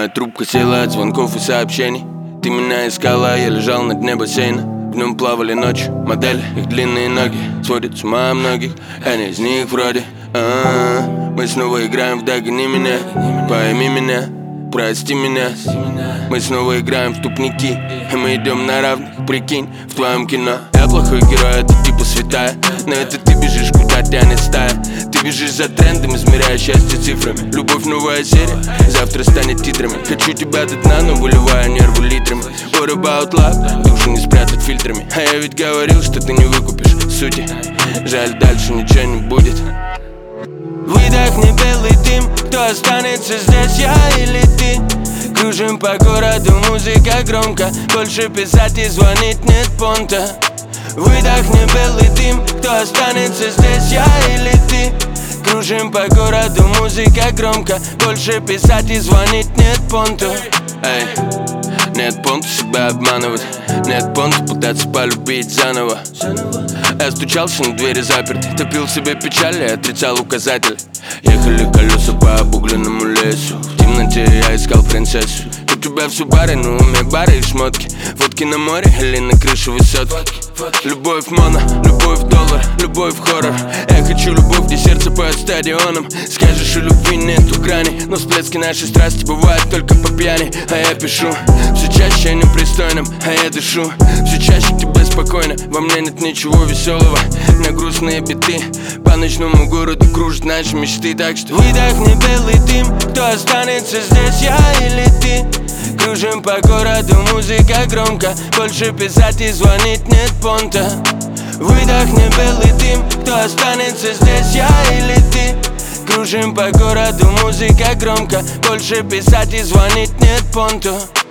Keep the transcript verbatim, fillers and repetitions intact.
Моя трубка села от звонков и сообщений. Ты меня искала, я лежал на дне бассейна. В нем плавали ночью модели, их длинные ноги сводят с ума многих. Я не из них вроде. А-а-а. Мы снова играем в «Догони меня», пойми меня, прости меня. Мы снова играем в тупники, и мы идем на равных, прикинь, в твоем кино. Я плохой герой, это типа святая, но это ты бежишь, куда тянет стая. Ты бежишь за трендом, измеряя счастье цифрами. Любовь новая серия, завтра станет титрами. Хочу тебя до дна, но выливаю нервы литрами. What about love? Душу не спрятать фильтрами. А я ведь говорил, что ты не выкупишь сути. Жаль, дальше ничего не будет. Выдохни белый дым, кто останется здесь, я или ты? Кружим по городу, музыка громко, больше писать и звонить нет понта. Выдохни белый дым, кто останется здесь, я или ты? Кружим по городу, музыка громко, больше писать и звонить нет понта. Эй, нет понта себя обманывать, нет понта пытаться полюбить заново. Я стучался, на двери заперты, топил в себе печаль и отрицал указатель. Ехали колеса по обугленному лесу, в темноте я искал принцессу. У тебя все бары, на уме бары и шмотки, водки на море или на крыше высотки. Любовь моно, любовь доллар, любовь хоррор. Я хочу любовь, где сердце поет стадионом. Скажешь, у любви нету грани, но всплески нашей страсти бывают только по пьяни. А я пишу, все чаще я непристойным, а я дышу все чаще тебе спокойно. Во мне нет ничего веселого, на грустные биты по ночному городу кружат наши мечты. Так что выдохни белый дым, кто останется здесь, я или ты? Кружим по городу, музыка громко, больше писать и звонить нет понта. Выдохни белый дым, кто останется здесь, я или ты? Кружим по городу, музыка громко, больше писать и звонить нет понта.